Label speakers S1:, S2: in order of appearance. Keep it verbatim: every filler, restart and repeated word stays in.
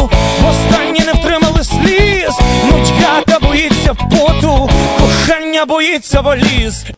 S1: Востаннє не втримали сліз. Нудьга та боїться поту, кохання боїться валіз.